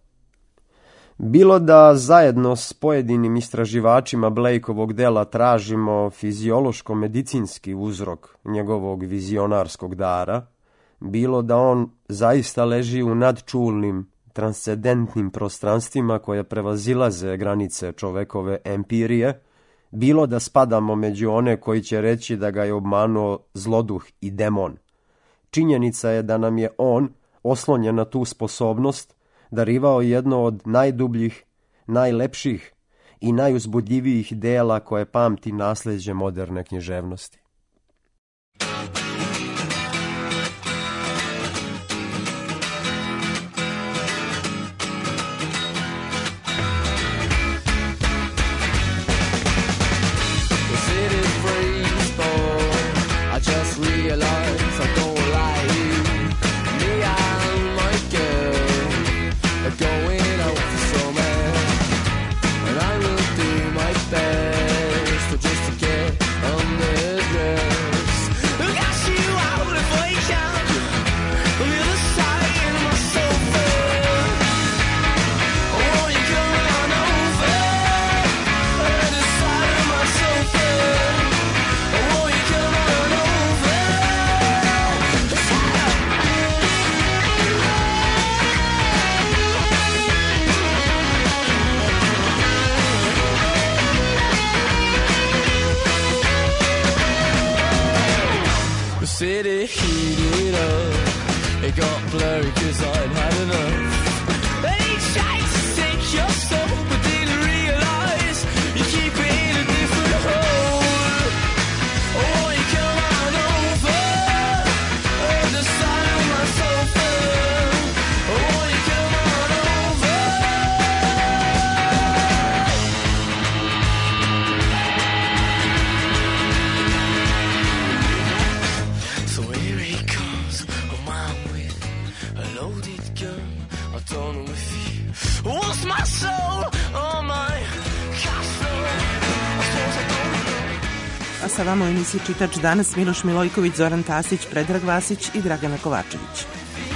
Bilo da zajedno s pojedinim istraživačima Blakeovog dela tražimo fiziološko-medicinski uzrok njegovog vizionarskog dara, bilo da on zaista leži u nadčulnim, transcendentnim prostranstvima koje prevazilaze granice čovekove empirije, bilo da spadamo među one koji će reći da ga je obmanuo zloduh i demon. Činjenica je da nam je on, oslonjen na tu sposobnost, darivao jedno od najdubljih, najlepših i najuzbudljivijih dela koje pamti nasleđe moderne književnosti. City heated up, it got blurry cause I'd had enough. They tried to take your soul, but didn't realize you keep it in a different hole. Oh, you come on over, on the side of my sofa. Oh, you come on over. So here he comes, a man with a loaded gun. I don't know if he wants my soul or my castle. I suppose I don't know. A sa vama u emisiji Čitač danas Miloš Milojković, Zoran Tasić, Predrag Vasić i Dragana Kovačević.